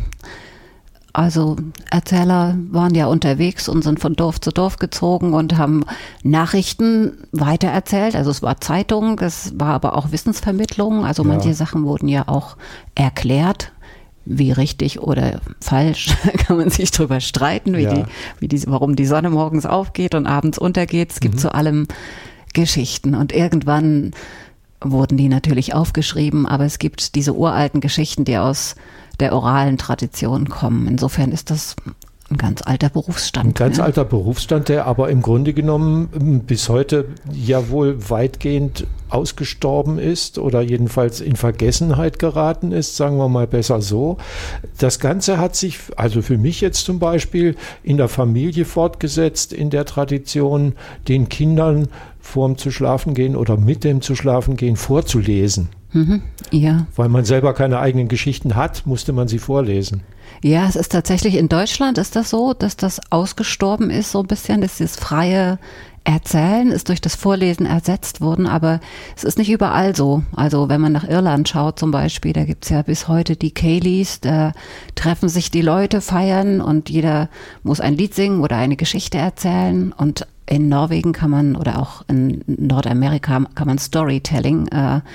Also Erzähler waren ja unterwegs und sind von Dorf zu Dorf gezogen und haben Nachrichten weitererzählt. Also es war Zeitung, es war aber auch Wissensvermittlung. Also manche Sachen wurden ja auch erklärt. Wie richtig oder falsch, kann man sich drüber streiten, warum die Sonne morgens aufgeht und abends untergeht. Es gibt zu allem Geschichten und irgendwann wurden die natürlich aufgeschrieben, aber es gibt diese uralten Geschichten, die aus der oralen Tradition kommen. Insofern ist das ein ganz alter Berufsstand. Ein ganz alter Berufsstand, der aber im Grunde genommen bis heute ja wohl weitgehend ausgestorben ist oder jedenfalls in Vergessenheit geraten ist, sagen wir mal besser so. Das Ganze hat sich, also für mich jetzt zum Beispiel, in der Familie fortgesetzt, in der Tradition, den Kindern vorm Zuschlafengehen oder mit dem Zuschlafengehen vorzulesen. Ja. Weil man selber keine eigenen Geschichten hat, musste man sie vorlesen. Ja, es ist tatsächlich in Deutschland ist das so, dass das ausgestorben ist, so ein bisschen, dass dieses freie Erzählen ist durch das Vorlesen ersetzt worden, aber es ist nicht überall so. Also wenn man nach Irland schaut zum Beispiel, da gibt's ja bis heute die Céilís, da treffen sich die Leute, feiern und jeder muss ein Lied singen oder eine Geschichte erzählen. Und in Norwegen kann man, oder auch in Nordamerika kann man Storytelling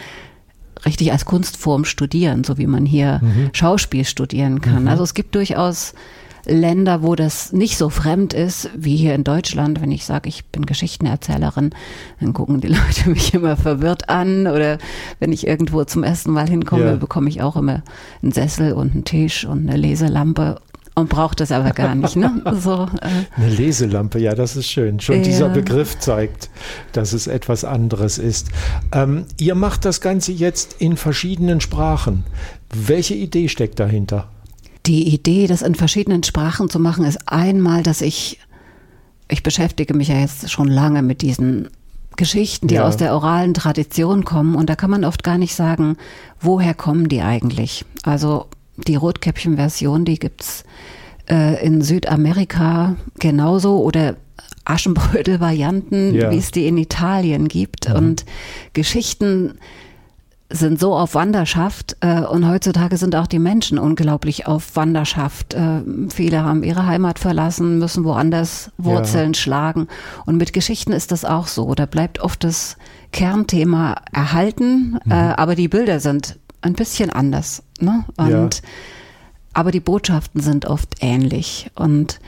richtig als Kunstform studieren, so wie man hier Schauspiel studieren kann. Also es gibt durchaus Länder, wo das nicht so fremd ist, wie hier in Deutschland. Wenn ich sage, ich bin Geschichtenerzählerin, dann gucken die Leute mich immer verwirrt an. Oder wenn ich irgendwo zum ersten Mal hinkomme, bekomme ich auch immer einen Sessel und einen Tisch und eine Leselampe. Und braucht das aber gar nicht, ne? So, eine Leselampe, ja, das ist schön. Schon dieser Begriff zeigt, dass es etwas anderes ist. Ihr macht das Ganze jetzt in verschiedenen Sprachen. Welche Idee steckt dahinter? Die Idee, das in verschiedenen Sprachen zu machen, ist einmal, dass ich beschäftige mich ja jetzt schon lange mit diesen Geschichten, die aus der oralen Tradition kommen. Und da kann man oft gar nicht sagen, woher kommen die eigentlich? Also die Rotkäppchen-Version, die gibt's in Südamerika genauso oder Aschenbrödel-Varianten, wie es die in Italien gibt. Und Geschichten sind so auf Wanderschaft und heutzutage sind auch die Menschen unglaublich auf Wanderschaft. Viele haben ihre Heimat verlassen, müssen woanders Wurzeln schlagen. Und mit Geschichten ist das auch so. Da bleibt oft das Kernthema erhalten, aber die Bilder sind ein bisschen anders, ne? Und aber die Botschaften sind oft ähnlich. Und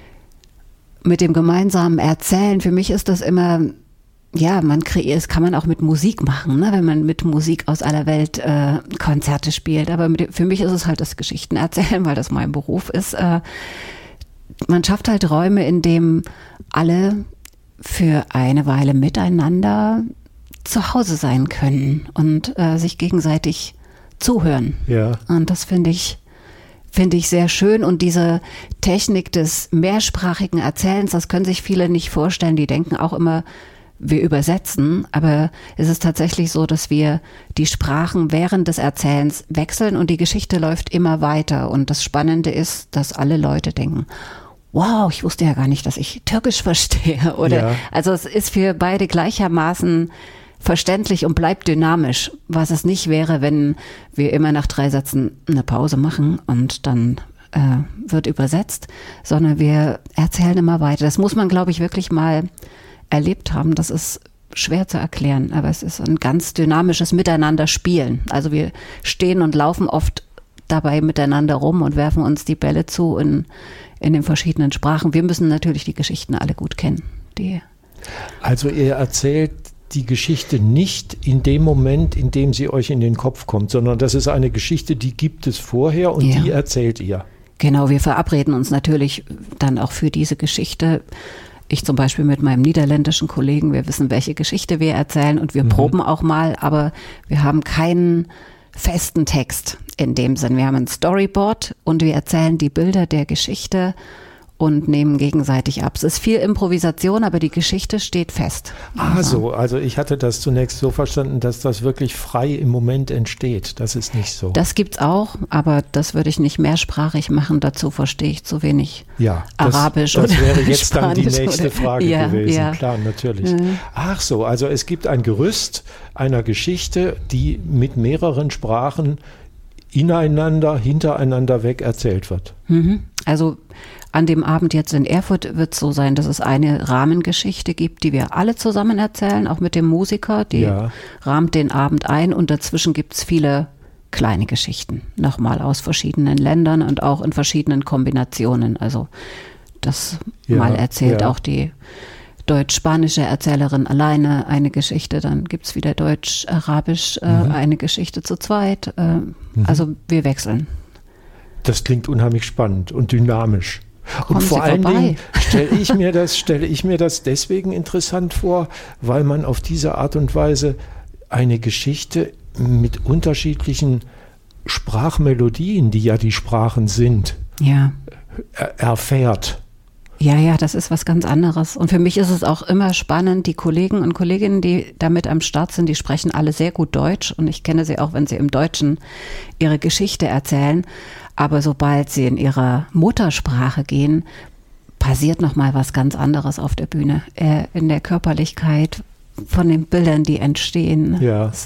mit dem gemeinsamen Erzählen, für mich ist das immer, man kreiert, das kann man auch mit Musik machen, ne? Wenn man mit Musik aus aller Welt Konzerte spielt. Aber für mich ist es halt das Geschichtenerzählen, weil das mein Beruf ist. Man schafft halt Räume, in denen alle für eine Weile miteinander zu Hause sein können und sich gegenseitig zuhören. Ja. Und das finde ich sehr schön. Und diese Technik des mehrsprachigen Erzählens, das können sich viele nicht vorstellen. Die denken auch immer, wir übersetzen. Aber es ist tatsächlich so, dass wir die Sprachen während des Erzählens wechseln und die Geschichte läuft immer weiter. Und das Spannende ist, dass alle Leute denken, wow, ich wusste ja gar nicht, dass ich Türkisch verstehe. Oder also es ist für beide gleichermaßen verständlich und bleibt dynamisch, was es nicht wäre, wenn wir immer nach 3 Sätzen eine Pause machen und dann wird übersetzt, sondern wir erzählen immer weiter. Das muss man, glaube ich, wirklich mal erlebt haben. Das ist schwer zu erklären, aber es ist ein ganz dynamisches Miteinander-Spielen. Also wir stehen und laufen oft dabei miteinander rum und werfen uns die Bälle zu in den verschiedenen Sprachen. Wir müssen natürlich die Geschichten alle gut kennen. Also ihr erzählt die Geschichte nicht in dem Moment, in dem sie euch in den Kopf kommt, sondern das ist eine Geschichte, die gibt es vorher und die erzählt ihr. Genau, wir verabreden uns natürlich dann auch für diese Geschichte. Ich zum Beispiel mit meinem niederländischen Kollegen, wir wissen, welche Geschichte wir erzählen und wir proben auch mal, aber wir haben keinen festen Text in dem Sinn. Wir haben ein Storyboard und wir erzählen die Bilder der Geschichte und nehmen gegenseitig ab. Es ist viel Improvisation, aber die Geschichte steht fest. So, also ich hatte das zunächst so verstanden, dass das wirklich frei im Moment entsteht. Das ist nicht so. Das gibt's auch, aber das würde ich nicht mehrsprachig machen. Dazu verstehe ich zu wenig Arabisch das oder wäre jetzt Spanisch dann die nächste Frage gewesen. Ja. Klar, natürlich. Ach so, also es gibt ein Gerüst einer Geschichte, die mit mehreren Sprachen ineinander, hintereinander weg erzählt wird. Also an dem Abend jetzt in Erfurt wird es so sein, dass es eine Rahmengeschichte gibt, die wir alle zusammen erzählen, auch mit dem Musiker, die rahmt den Abend ein und dazwischen gibt es viele kleine Geschichten, nochmal aus verschiedenen Ländern und auch in verschiedenen Kombinationen. Also das mal erzählt auch die deutsch-spanische Erzählerin alleine eine Geschichte, dann gibt es wieder deutsch-arabisch eine Geschichte zu zweit. Also wir wechseln. Das klingt unheimlich spannend und dynamisch. Kommen und vor Sie allen vorbei. Dingen stelle ich mir das deswegen interessant vor, weil man auf diese Art und Weise eine Geschichte mit unterschiedlichen Sprachmelodien, die ja die Sprachen sind, erfährt. Ja, das ist was ganz anderes. Und für mich ist es auch immer spannend, die Kollegen und Kolleginnen, die damit am Start sind, die sprechen alle sehr gut Deutsch und ich kenne sie auch, wenn sie im Deutschen ihre Geschichte erzählen. Aber sobald sie in ihre Muttersprache gehen, passiert nochmal was ganz anderes auf der Bühne. In der Körperlichkeit von den Bildern, die entstehen. Ja. Es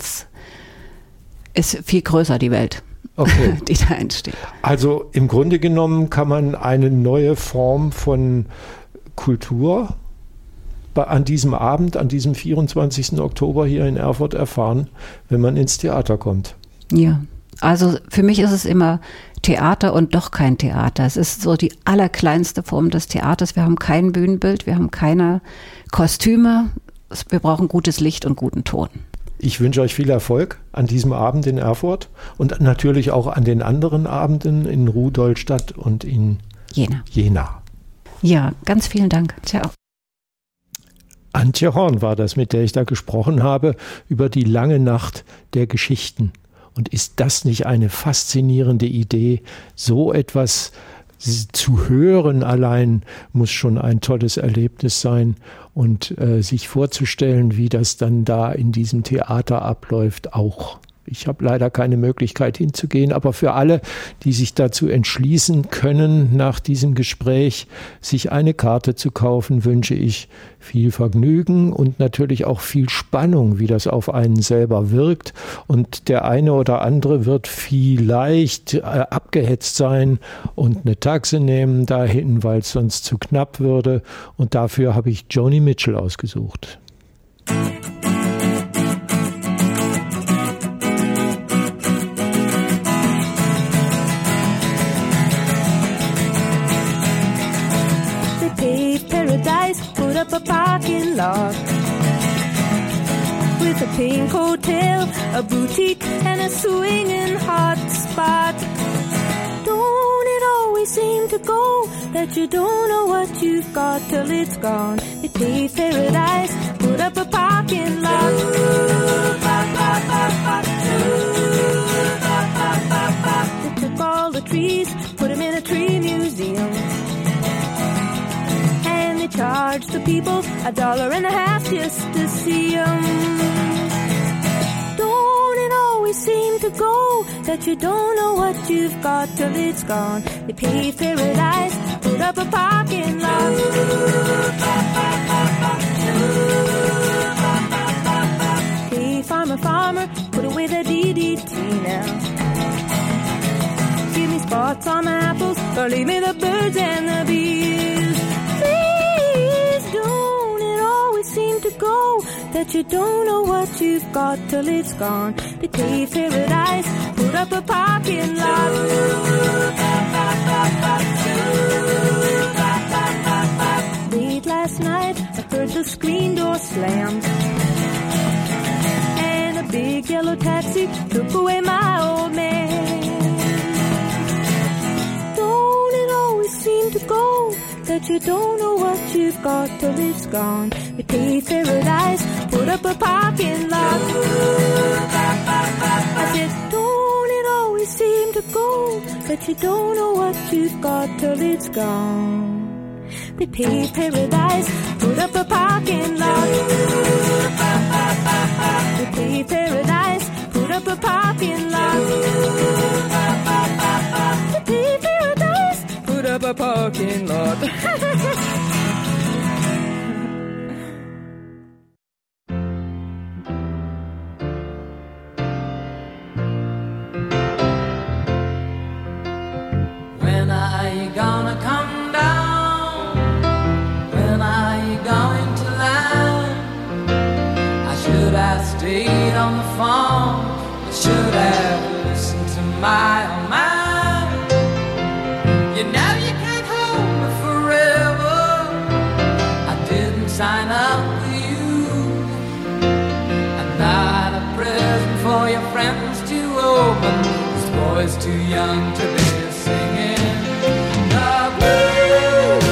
ist viel größer, die Welt. Okay. Die da entsteht. Also im Grunde genommen kann man eine neue Form von Kultur an diesem Abend, an diesem 24. Oktober hier in Erfurt erfahren, wenn man ins Theater kommt. Ja, also für mich ist es immer Theater und doch kein Theater. Es ist so die allerkleinste Form des Theaters. Wir haben kein Bühnenbild, wir haben keine Kostüme. Wir brauchen gutes Licht und guten Ton. Ich wünsche euch viel Erfolg an diesem Abend in Erfurt und natürlich auch an den anderen Abenden in Rudolstadt und in Jena. Ja, ganz vielen Dank. Ciao. Antje Horn war das, mit der ich da gesprochen habe, über die lange Nacht der Geschichten. Und ist das nicht eine faszinierende Idee, so etwas zu hören allein muss schon ein tolles Erlebnis sein und sich vorzustellen, wie das dann da in diesem Theater abläuft, auch. Ich habe leider keine Möglichkeit hinzugehen, aber für alle, die sich dazu entschließen können, nach diesem Gespräch sich eine Karte zu kaufen, wünsche ich viel Vergnügen und natürlich auch viel Spannung, wie das auf einen selber wirkt. Und der eine oder andere wird vielleicht abgehetzt sein und eine Taxe nehmen dahin, weil es sonst zu knapp würde. Und dafür habe ich Joni Mitchell ausgesucht. Up a parking lot with a pink hotel, a boutique, and a swinging hot spot. Don't it always seem to go that you don't know what you've got till it's gone? They paved paradise, put up a parking lot. They took all the trees, put them in a tree museum. Charge the people $1.50 just to see 'em. Don't it always seem to go that you don't know what you've got till it's gone? They paved paradise, put up a parking lot. Hey, farmer, farmer, put away the DDT now. Give me spots on the apples, or leave me the birds and the bees. Go that you don't know what you've got till it's gone. They paved paradise, put up a parking lot. Late last night, I heard the screen door slam, and a big yellow taxi took away my old man. Don't it always seem to go that you don't know what you've got till it's gone? They paved paradise, put up a parking lot. I said, don't it always seem seem to go, but you don't know what you've got till it's gone. They paved paradise, put up a parking lot. They paved paradise, put up a parking lot. They paved paradise, put up a parking lot. When are you gonna come down? When are you going to land? I should have stayed on the phone. I should have listened to my own mind. You know you can't hold me forever. I didn't sign up with you. I'm not a present for your friends to open. This boy's too young to be singing the blues.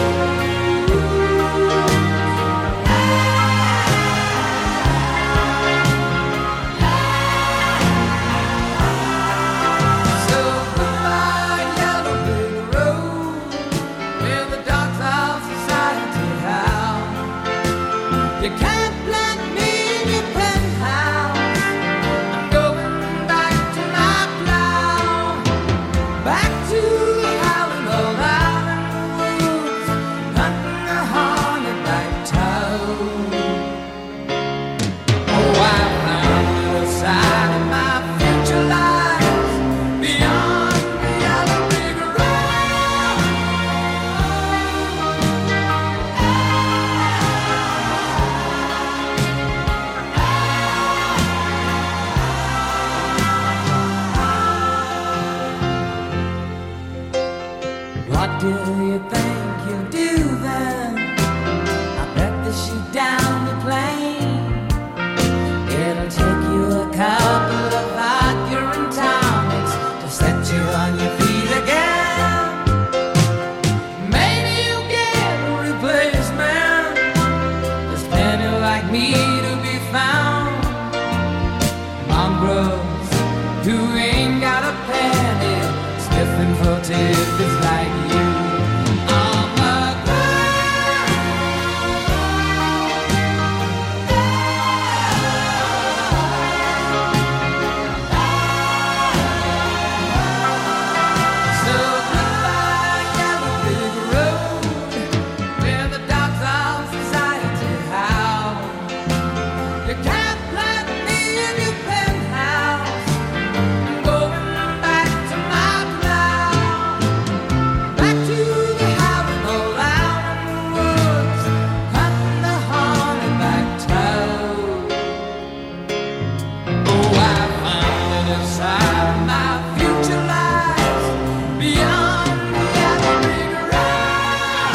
So goodbye, yellow brick road, where the dogs of society howl. You can't plant me in your penthouse. I'm going back to my plow, back to the howling old island woods, hunting the hornetback toad. Oh, I found a side of my future lies beyond the yellow brick road. What do you think you'll do then? I bet they shoot down the plane. It'll take you a couple of urine tonics to set you on your feet again. Maybe you'll get a replacement. There's plenty like me to be found. Mongrels who ain't got a penny, sniffing for tidbits like you. On the ground. So goodbye, yellow brick road, where the dogs of society howl. You can't plant me in your penthouse. I'm going back to my plow, back to the howling old island woods, hunting the hornetback toad. Oh, I found it inside my future lies beyond the yellow brick road.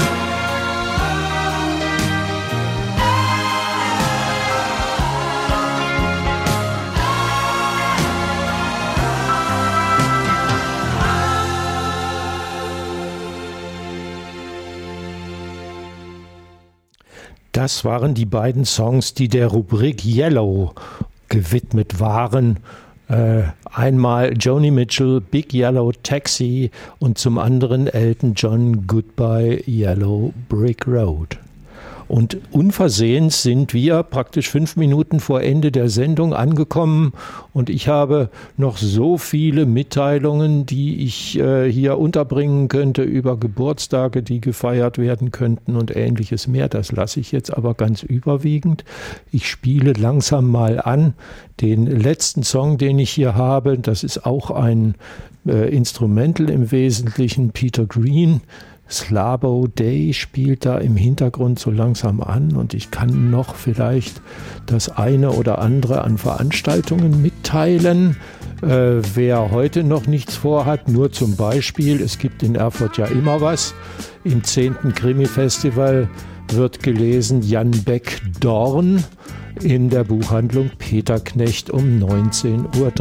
Das waren die beiden Songs, die der Rubrik Yellow gewidmet waren. Einmal Joni Mitchell, Big Yellow Taxi und zum anderen Elton John, Goodbye Yellow Brick Road. Und unversehens sind wir praktisch 5 Minuten vor Ende der Sendung angekommen und ich habe noch so viele Mitteilungen, die ich hier unterbringen könnte über Geburtstage, die gefeiert werden könnten und ähnliches mehr. Das lasse ich jetzt aber ganz überwiegend. Ich spiele langsam mal an den letzten Song, den ich hier habe. Das ist auch ein Instrumental im Wesentlichen, Peter Green. Slabo Day spielt da im Hintergrund so langsam an und ich kann noch vielleicht das eine oder andere an Veranstaltungen mitteilen. Wer heute noch nichts vorhat, nur zum Beispiel, es gibt in Erfurt ja immer was. Im 10. Krimi-Festival wird gelesen Jan Beck Dorn in der Buchhandlung Peter Knecht um 19:30 Uhr.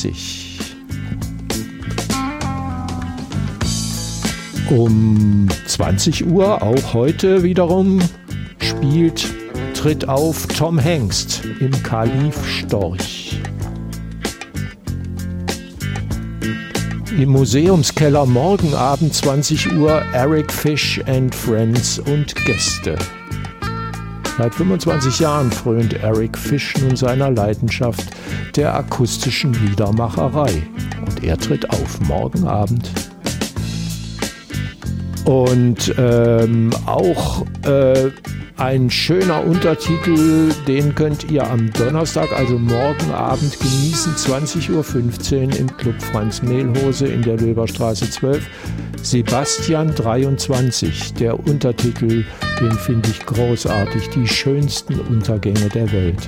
Um 20 Uhr, auch heute wiederum, tritt auf Tom Hengst im Kalif Storch. Im Museumskeller morgen Abend 20 Uhr Eric Fish and Friends und Gäste. Seit 25 Jahren frönt Eric Fish nun seiner Leidenschaft der akustischen Liedermacherei. Und er tritt auf morgen Abend. Und auch ein schöner Untertitel, den könnt ihr am Donnerstag, also morgen Abend, genießen, 20:15 Uhr im Club Franz Mehlhose in der Löberstraße 12. Sebastian 23, der Untertitel, den finde ich großartig, die schönsten Untergänge der Welt.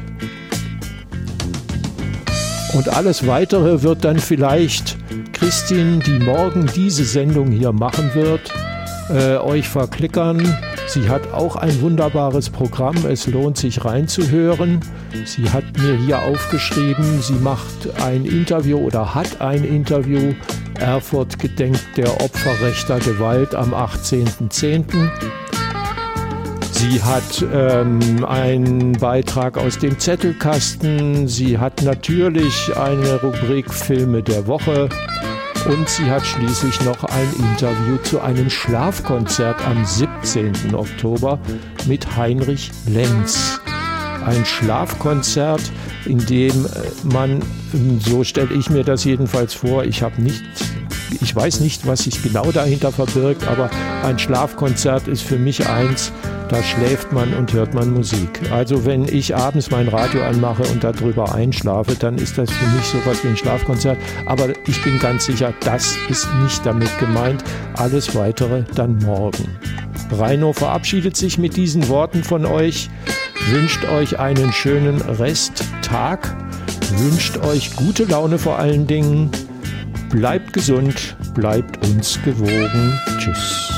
Und alles Weitere wird dann vielleicht Christine, die morgen diese Sendung hier machen wird, euch verklickern. Sie hat auch ein wunderbares Programm, es lohnt sich reinzuhören. Sie hat mir hier aufgeschrieben, sie macht ein Interview oder hat ein Interview. Erfurt gedenkt der Opfer rechter Gewalt am 18.10. Sie hat einen Beitrag aus dem Zettelkasten. Sie hat natürlich eine Rubrik Filme der Woche. Und sie hat schließlich noch ein Interview zu einem Schlafkonzert am 17. Oktober mit Heinrich Lenz. Ein Schlafkonzert, in dem man, so stelle ich mir das jedenfalls vor, ich weiß nicht, was sich genau dahinter verbirgt, aber ein Schlafkonzert ist für mich eins, da schläft man und hört man Musik. Also wenn ich abends mein Radio anmache und darüber einschlafe, dann ist das für mich sowas wie ein Schlafkonzert. Aber ich bin ganz sicher, das ist nicht damit gemeint. Alles Weitere dann morgen. Reino verabschiedet sich mit diesen Worten von euch, wünscht euch einen schönen Resttag, wünscht euch gute Laune vor allen Dingen. Bleibt gesund, bleibt uns gewogen. Tschüss.